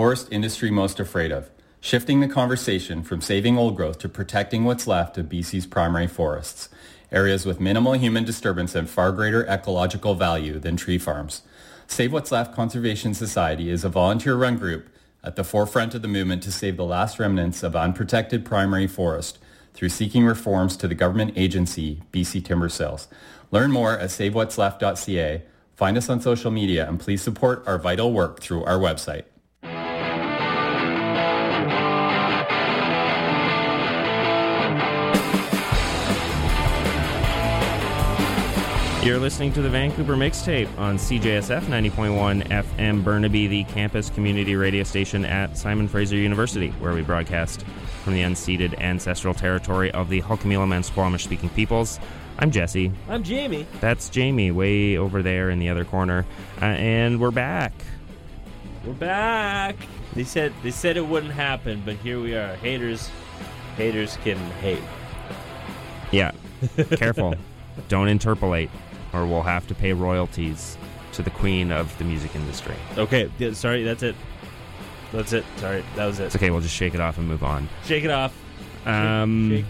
Forest industry most afraid of, shifting the conversation from saving old growth to protecting what's left of BC's primary forests, areas with minimal human disturbance and far greater ecological value than tree farms. Save What's Left Conservation Society is a volunteer-run group at the forefront of the movement to save the last remnants of unprotected primary forest through seeking reforms to the government agency, BC Timber Sales. Learn more at savewhatsleft.ca. Find us on social media and please support our vital work through our website. You're listening to the Vancouver Mixtape on CJSF 90.1 FM Burnaby, the campus community radio station at Simon Fraser University, where we broadcast from the unceded ancestral territory of the Hul'qumi'num and Squamish-speaking peoples. I'm Jesse. I'm Jamie. That's Jamie, way over there in the other corner. And we're back. We're back. They said it wouldn't happen, but here we are. Haters can hate. Yeah. Careful. Don't interpolate, or we'll have to pay royalties to the queen of the music industry. Okay, sorry, that's it. Sorry, that was it. It's okay, we'll just shake it off and move on. Shake it off. Jamie.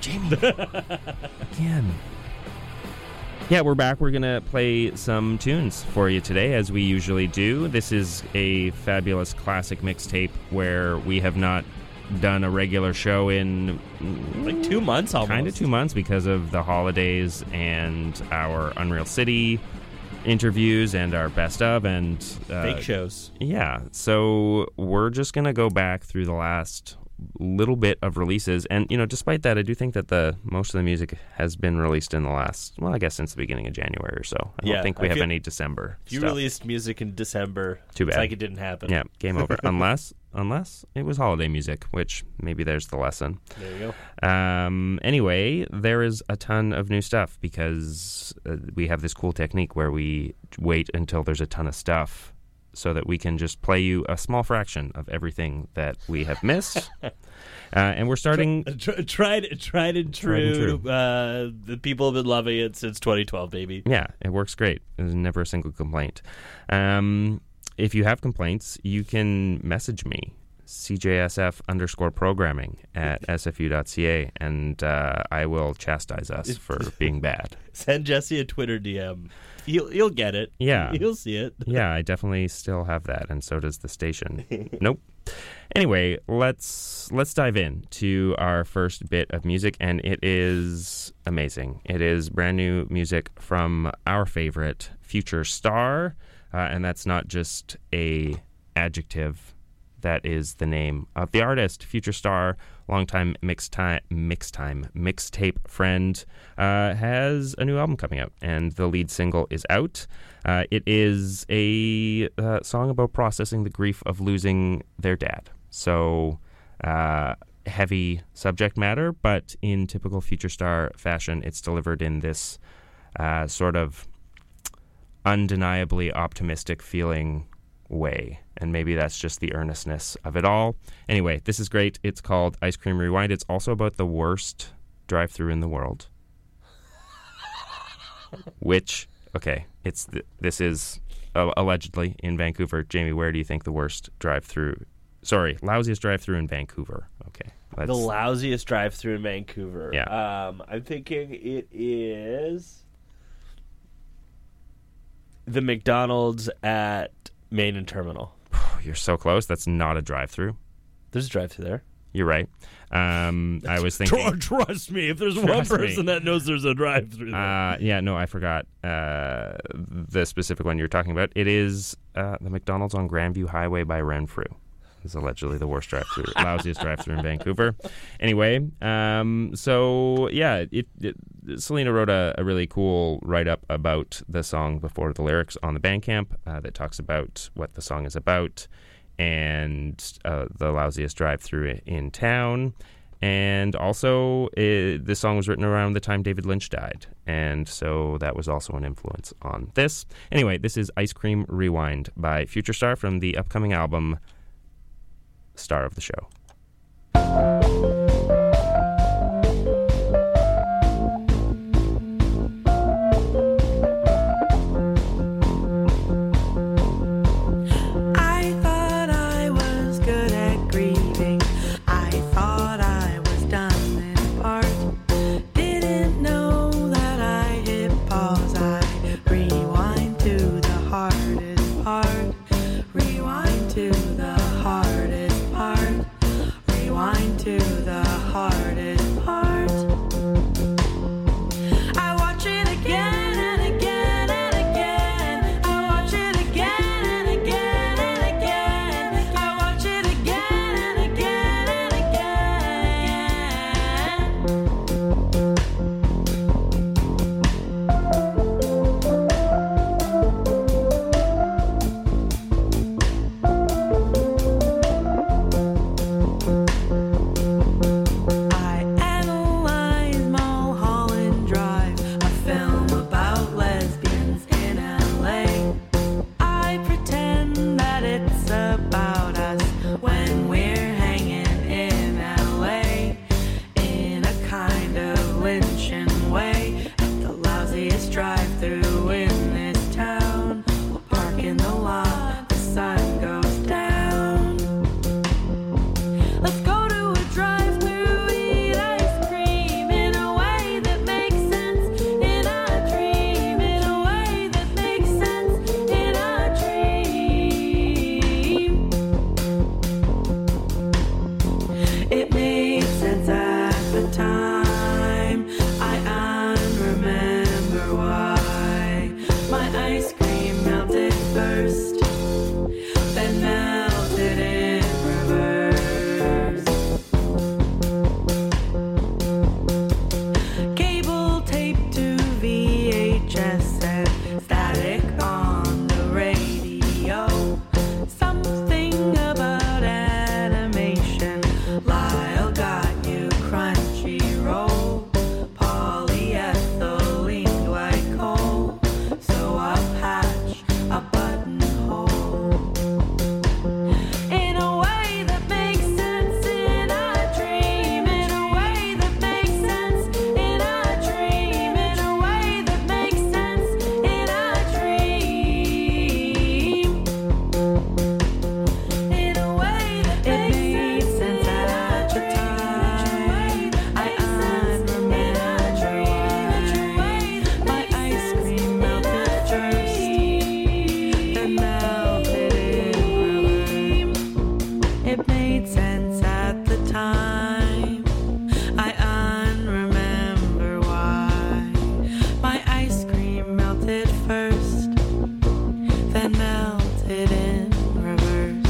Again. Yeah, we're back. We're going to play some tunes for you today, as we usually do. This is a fabulous classic mixtape where we have not done a regular show in like 2 months almost. Kind of 2 months because of the holidays and our Unreal City interviews and our best of and fake shows. Yeah, so we're just going to go back through the last little bit of releases, and despite that, I do think that most of the music has been released in the last, well, I guess since the beginning of January or so. I don't think we have any December If you stuff. released music in December, too bad. It's like it didn't happen. Yeah, game over. unless it was holiday music, which maybe there's the lesson. There you go. Anyway, there is a ton of new stuff because we have this cool technique where we wait until there's a ton of stuff so that we can just play you a small fraction of everything that we have missed. And we're starting... Tried and true. The people have been loving it since 2012, baby. Yeah, it works great. There's never a single complaint. If you have complaints, you can message me, CJSF_programming at sfu.ca, and I will chastise us for being bad. Send Jesse a Twitter DM. You'll get it. Yeah. You'll see it. Yeah, I definitely still have that, and so does the station. Nope. Anyway, let's dive in to our first bit of music, and it is amazing. It is brand new music from our favorite, Future Star, and that's not just a adjective. That is the name of the artist. Future Star, longtime mixtape friend, has a new album coming out, and the lead single is out. It is a song about processing the grief of losing their dad. So, heavy subject matter, but in typical Future Star fashion, it's delivered in this sort of undeniably optimistic feeling way. And maybe that's just the earnestness of it all. Anyway, this is great. It's called Ice Cream Rewind. It's also about the worst drive-thru in the world. Which, okay, this is allegedly in Vancouver. Jamie, where do you think the worst drive-thru... Sorry, lousiest drive-thru in Vancouver. Okay. The lousiest drive-thru in Vancouver. Yeah. I'm thinking it is the McDonald's at Main and Terminal. You're so close. That's not a drive-thru. There's a drive-thru there. You're right. I was thinking... Trust me, if there's one person that knows there's a drive-thru there. Yeah, no, I forgot the specific one you're talking about. It is the McDonald's on Grandview Highway by Renfrew. It's allegedly the worst drive-thru, lousiest drive-thru in Vancouver. Anyway, so yeah, Selena wrote a really cool write-up about the song before the lyrics on the Bandcamp that talks about what the song is about and the lousiest drive-thru in town. And also, this song was written around the time David Lynch died, and so that was also an influence on this. Anyway, this is Ice Cream Rewind by Future Star from the upcoming album Star of the Show. I thought I was It made sense at the time. I unremember why. My ice cream melted first, then melted in reverse.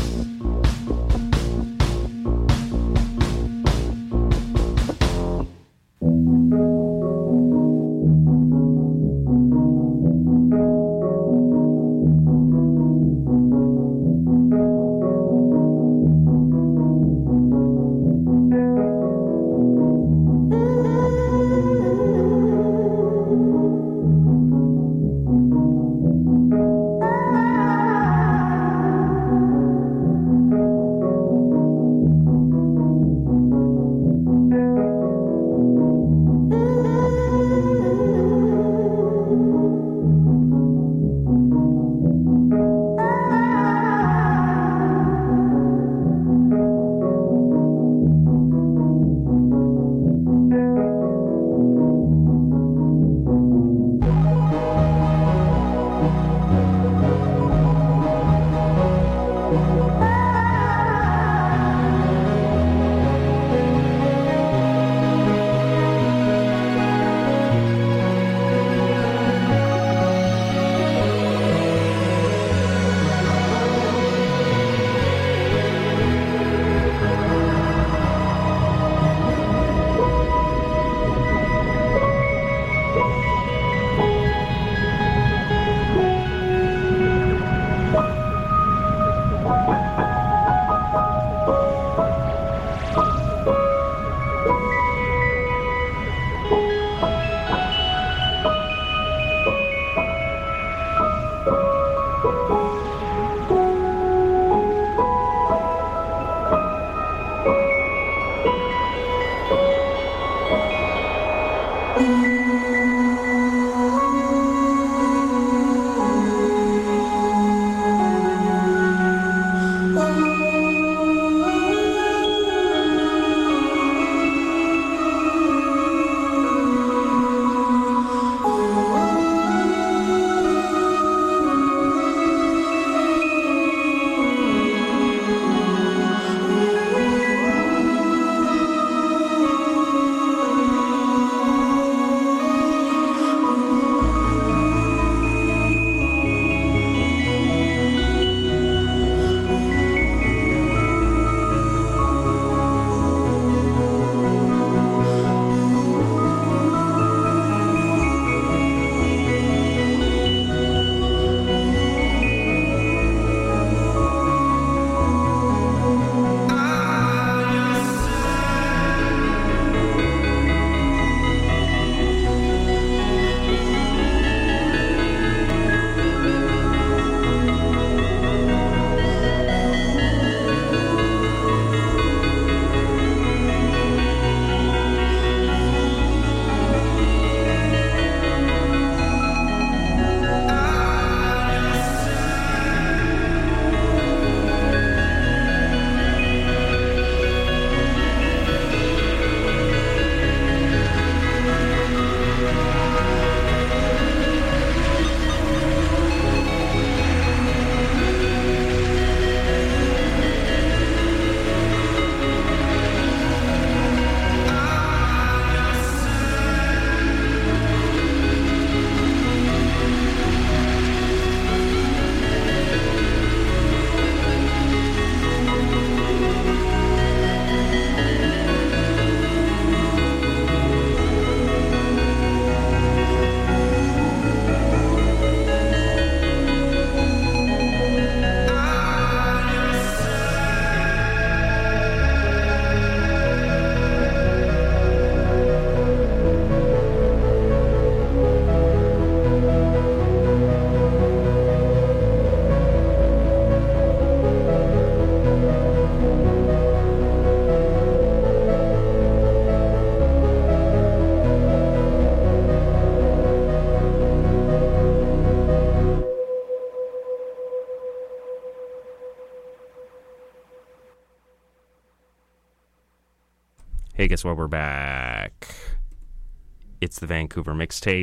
Hey, guess what? We're back. It's the Vancouver Mixtape.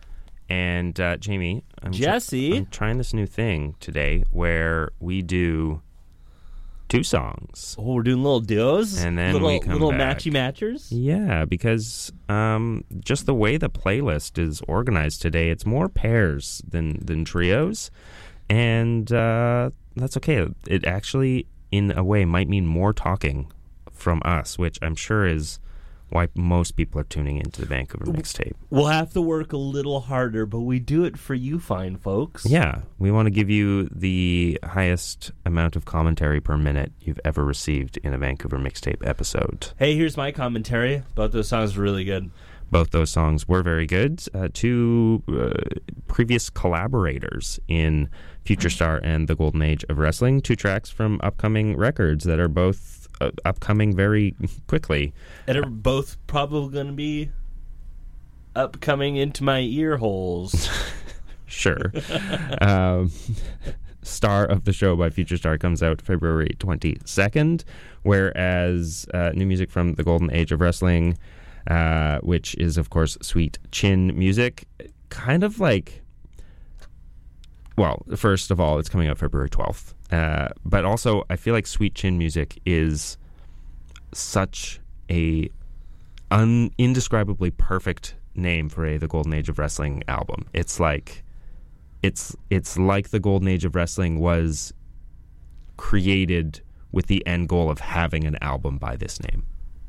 And Jamie, I'm Jesse, I'm trying this new thing today where we do 2 songs. Oh, we're doing little duos? And then little, we come little back. matchy-matchers? Yeah, because just the way the playlist is organized today, it's more pairs than trios. And that's okay. It actually, in a way, might mean more talking from us, which I'm sure is why most people are tuning into the Vancouver Mixtape. We'll have to work a little harder, but we do it for you fine folks. Yeah, we want to give you the highest amount of commentary per minute you've ever received in a Vancouver Mixtape episode. Hey, here's my commentary. Both those songs were really good. Both those songs were very good. 2 previous collaborators in Future Star and The Golden Age of Wrestling. 2 tracks from upcoming records that are both upcoming very quickly. And are both probably going to be upcoming into my ear holes. Sure. Star of the Show by Future Star comes out February 22nd, whereas new music from The Golden Age of Wrestling, which is, of course, Sweet Chin music, kind of like... Well, first of all, it's coming out February 12th. But also, I feel like Sweet Chin music is such a indescribably perfect name for The Golden Age of Wrestling album. It's like The Golden Age of Wrestling was created with the end goal of having an album by this name.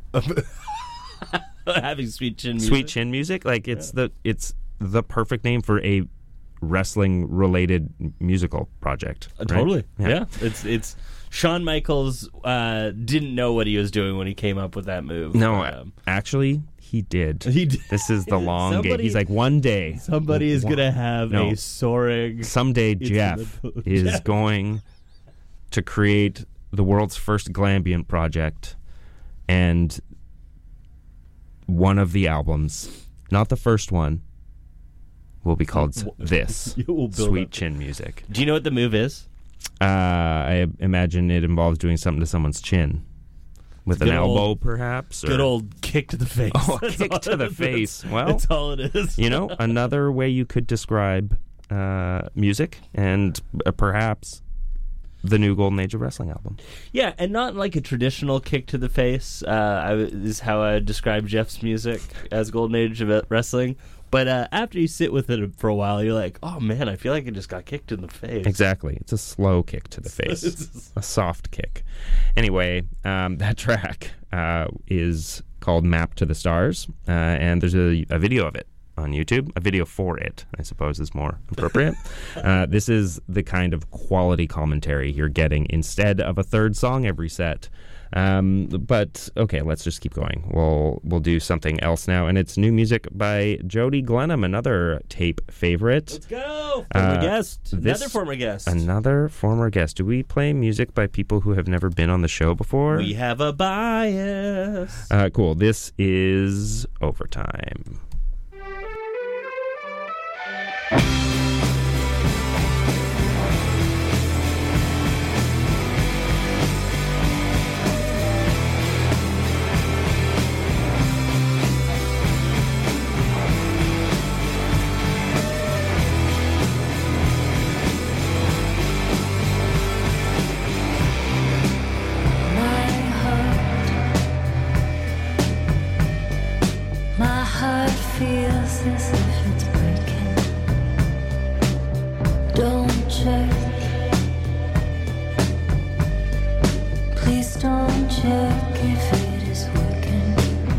Having Sweet Chin music. Sweet Chin music, like it's the perfect name for a wrestling related musical project. Right? Totally. Yeah. It's Shawn Michaels didn't know what he was doing when he came up with that move. No, actually he did. He did. This is the long game. He's like, one day somebody is gonna have a soaring. Someday Jeff is going to create the world's first glambient project, and one of the albums, not the first one, will be called this, Sweet Chin music. Do you know what the move is? I imagine it involves doing something to someone's chin. With an elbow, perhaps? Or... Good old kick to the face. Oh, a kick to the face. Well, that's all it is. You know, another way you could describe music and perhaps the new Golden Age of Wrestling album. Yeah, and not like a traditional kick to the face is how I describe Jeff's music as Golden Age of Wrestling. But after you sit with it for a while, you're like, oh man, I feel like I just got kicked in the face. Exactly. It's a slow kick to the face. A soft kick. Anyway, that track is called Map to the Stars, and there's a video of it on YouTube. A video for it, I suppose, is more appropriate. This is the kind of quality commentary you're getting instead of a third song every set. But okay, let's just keep going. We'll do something else now, and it's new music by Jody Glenham, another tape favorite. Let's go! Former guest. Another former guest. Do we play music by people who have never been on the show before? We have a bias. Cool. This is Overtime. My heart feels as if it's breaking. Don't check. Please don't check if it is working.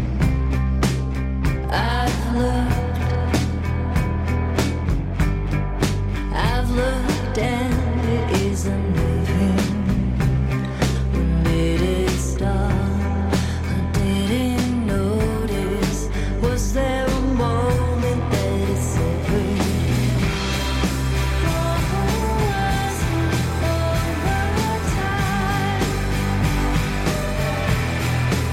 I've looked and it isn't moving. When did it stop? I didn't notice. Was there a moment that it severed? Was over time?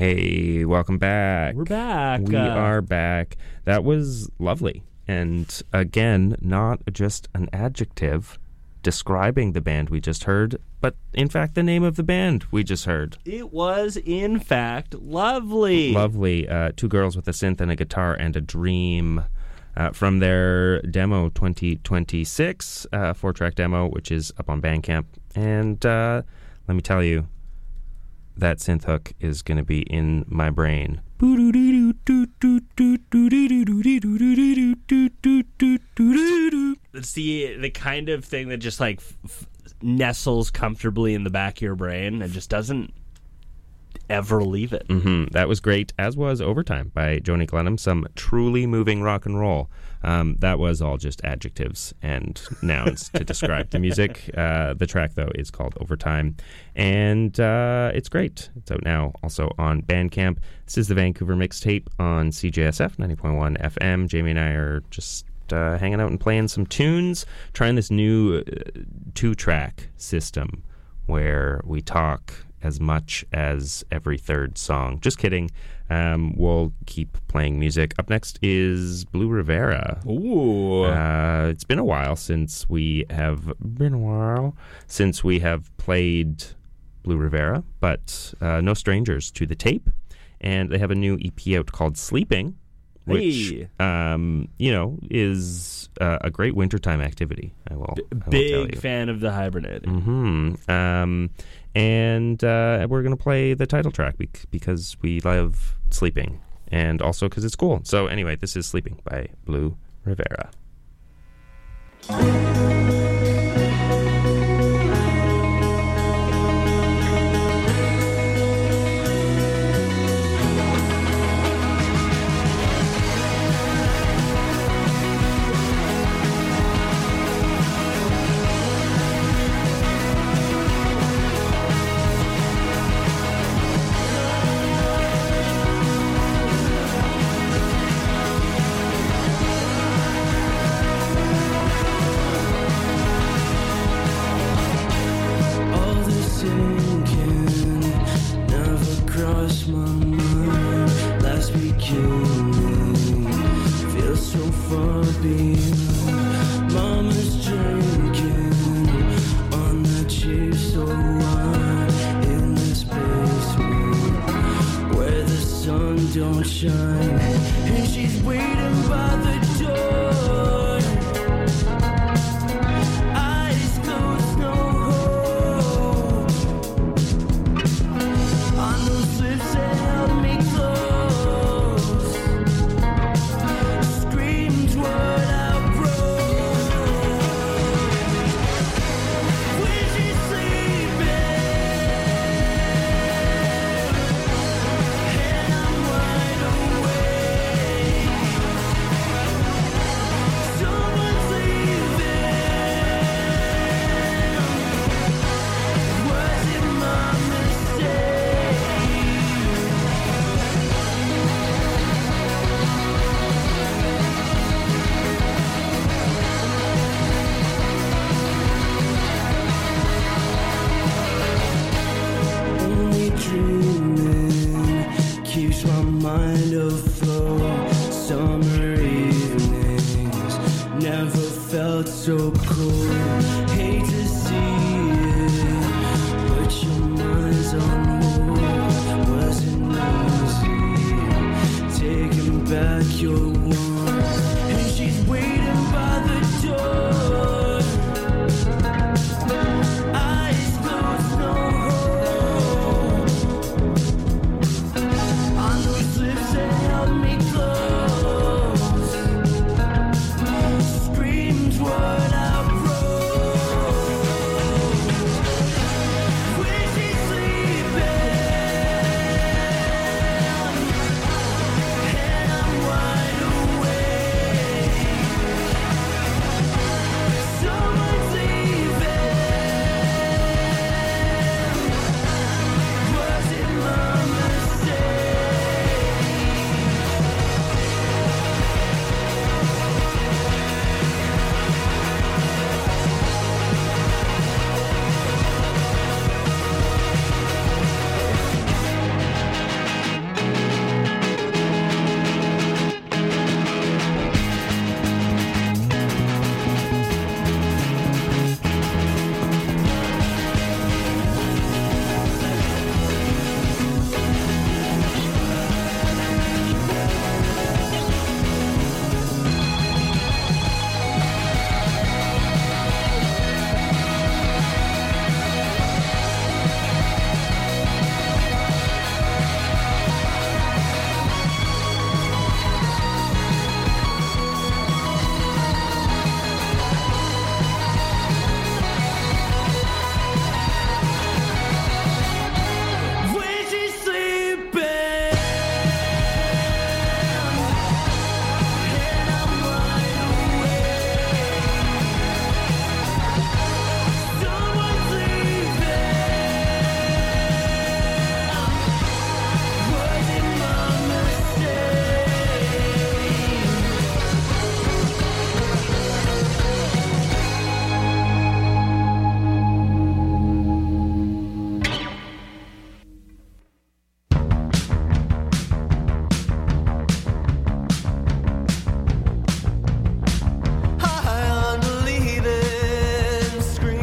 Hey, welcome back. We're back. We are back. That was lovely. And again, not just an adjective describing the band we just heard, but in fact the name of the band we just heard. It was, in fact, lovely. Lovely. Two girls with a synth and a guitar and a dream. From their demo 2026, 4-track demo, which is up on Bandcamp. And let me tell you, that synth hook is going to be in my brain. It's the kind of thing that just like nestles comfortably in the back of your brain and just doesn't ever leave it. Mm-hmm. That was great, as was Overtime by Joni Glenham. Some truly moving rock and roll. That was all just adjectives and nouns to describe the music. The track, though, is called Overtime, and it's great. It's out now also on Bandcamp. This is the Vancouver Mixtape on CJSF 90.1 FM. Jamie and I are just hanging out and playing some tunes, trying this new 2-track system where we talk as much as every third song. Just kidding. We'll keep playing music. Up next is Blue Rivera. Ooh. It's been a while since we have played Blue Rivera, but no strangers to the tape. And they have a new EP out called Sleeping, which is a great wintertime activity. I will tell you. Big fan of the Hibernating. Mm-hmm. And we're going to play the title track because we love sleeping, and also because it's cool. So anyway, this is Sleeping by Blue Rivera. So cool.